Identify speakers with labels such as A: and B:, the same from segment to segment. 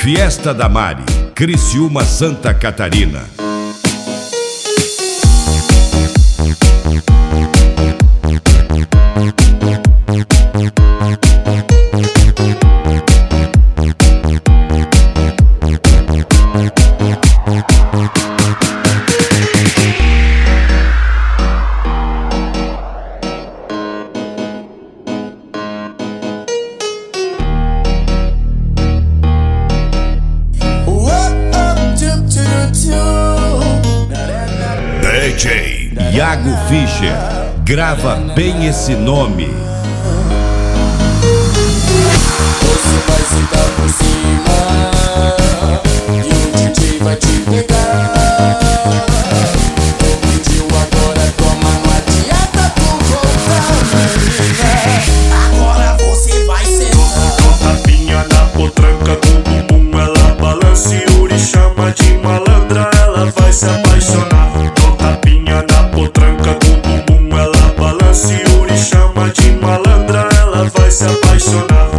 A: Fiesta da Mari, Criciúma, Santa Catarina. DJ Iago Fischer, grava bem esse nome.
B: Você vai sentar por cima e o DJ vai te pegar. Pediu agora, toma, não adianta tu voltar, menina. Agora você vai sentar.
C: Tapinha na potranca, com bumbum ela balança e Yuri chama de malandra, ela vai se apaixonar. Tapinha na potranca, com bumbum ela balança e Yuri chama de malandra, ela vai se apaixonar.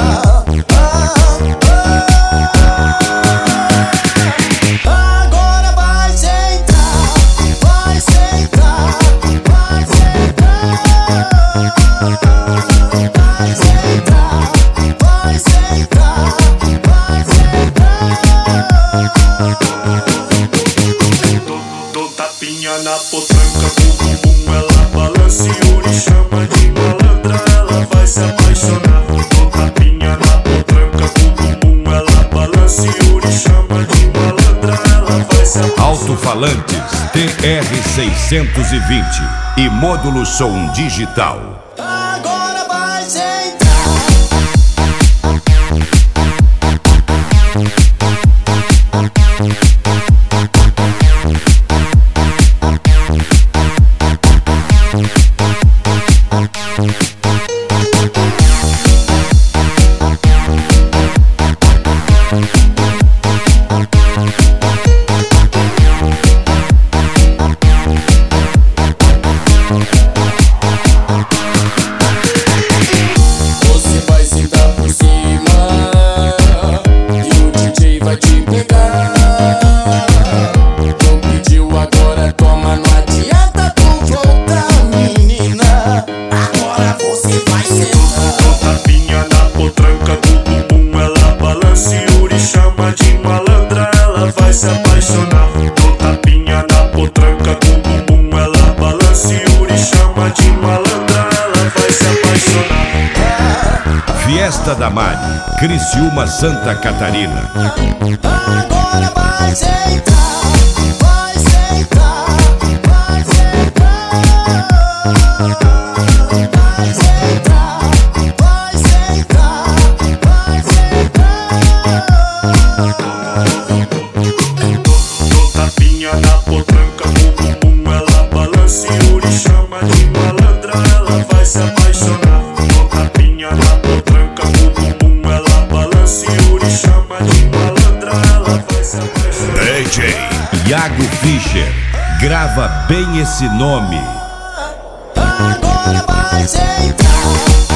B: Agora vai sentar, vai sentar, vai sentar, vai sentar, vai sentar, vai sentar.
C: Dou tapinha na potranca, com bumbum ela balança e Yuri chama de malandra, ela vai se apaixonar. Dou tapinha na potranca, com bumbum ela balança e Yuri chama de malandra, ela vai se apaixonar.
A: Alto-falantes TR-620 e módulo som digital.
B: Agora vai sentar. Você vai sentar por cima e o DJ vai te pegar. Não pediu agora, toma, não adianta tu voltar, menina. Agora você vai sentar.
C: Tapinha na potranca, com bumbum ela balança e Yuri chama de malandra, ela vai se apaixonar. Dou tapinha na potranca, com bumbum ela balança e Yuri chama de malandra, ela vai se apaixonar.
A: Fiesta da Mari, Criciúma, Santa Catarina.
B: Agora vai sentar, vai sentar, vai sentar, vai sentar, vai sentar, vai sentar.
C: Dou tapinha na potranca, com bumbum ela balança e Yuri chama de malandra, ela vai se apaixonar. Dou tapinha na potranca, com bumbum ela balança e Yuri chama de malandra, ela vai se apaixonar.
A: DJ Iago Fischer, grava bem esse nome.
B: Agora vai sentar.